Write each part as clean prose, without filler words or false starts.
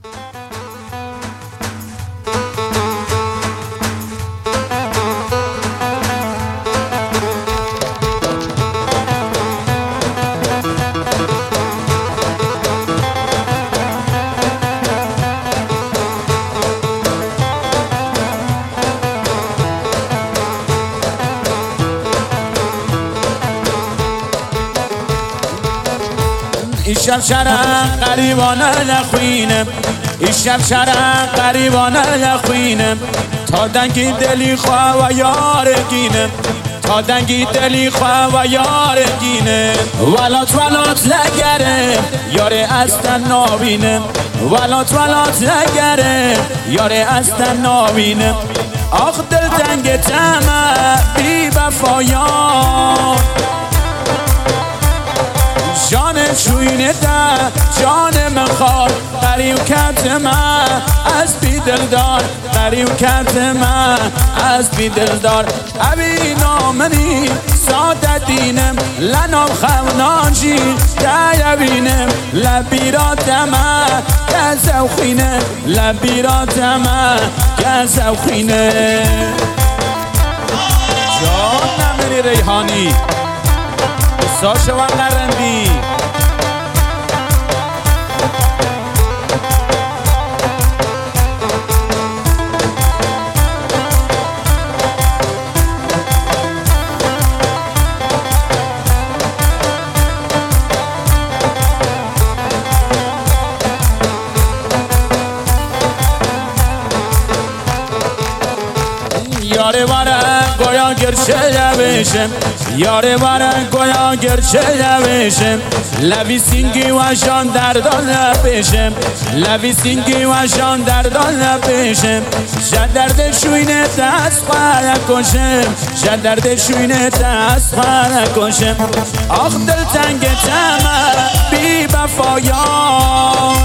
ایشب شرق قریبانه لخوینم، ایشب شرق قریبانه لخوینم، تا دنگی دلی خواه و یارگینم، تا دنگی دلی خواه و یارگینم. ولات لگره یاره استن نابینم، ولات لگره یاره استن نابینم. آخ دل تنگ تمه بی وفایان، جان چوینه ده جان مخار، قریب کرد من از بی دلدار، قریب کرد من از بی دلدار. ابی نامنی ساده دینم لنام خونانجی دیبینم، لبی را دمه گزو خینه، لبی را دمه گزو خینه. جان نمیری ریحانی ساشه و قرندی یاره بارن گویا گرچه لبشم، یاره بارن گویا گرچه لبشم، لبی سینگی و شان دردان لبشم، لبی سینگی و شان دردان لبشم. شد درد شوینه دست خواهد کشم، شد درد شوینه دست خواهد کشم. آخ دل تنگ تمه بی وفایان،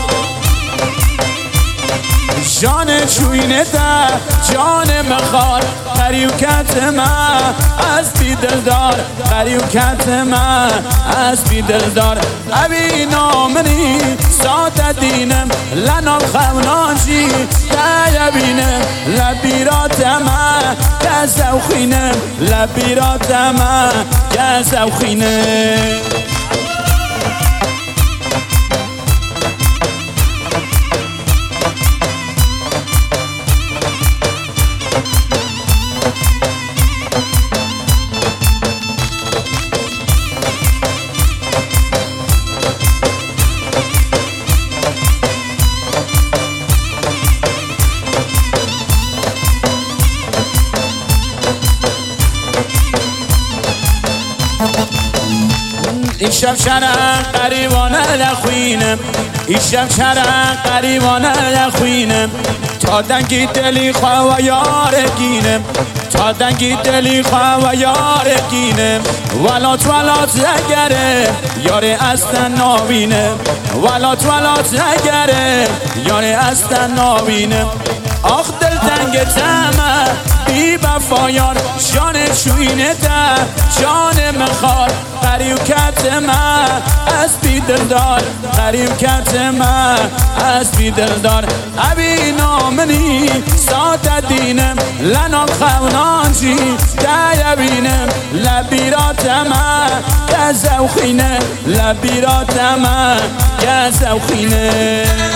جان چوینه ده جان مخار، قریب کرد من از بی دلدار، قریب کرد من از بی دلدار. ابی نامنی ساده دینم لنام خونانجی دیبینم، لبی را دمه گزو خینم، لبی را دمه گزو خینم. ایشب شرق قریبانه لخوینم، ایشب شرق قریبانه لخوینم، تا دنگی دلی خواه و یارگینم، تا دنگی دلی خواه و یارگینم. ولات لگره یاره استن نابینم، ولات لگره یاره استن نابینم. آخ دل تنگ تمه بی وفایان، جان چوینه ده جان مخار، قریب کرد من از بی دلدار، قریب کرد من از بی دلدار. ابی نامنی ساده دینم لنام خونانجی دیبینم، لبی را دمه گزو خینه، لبی را دمه گزو خینه.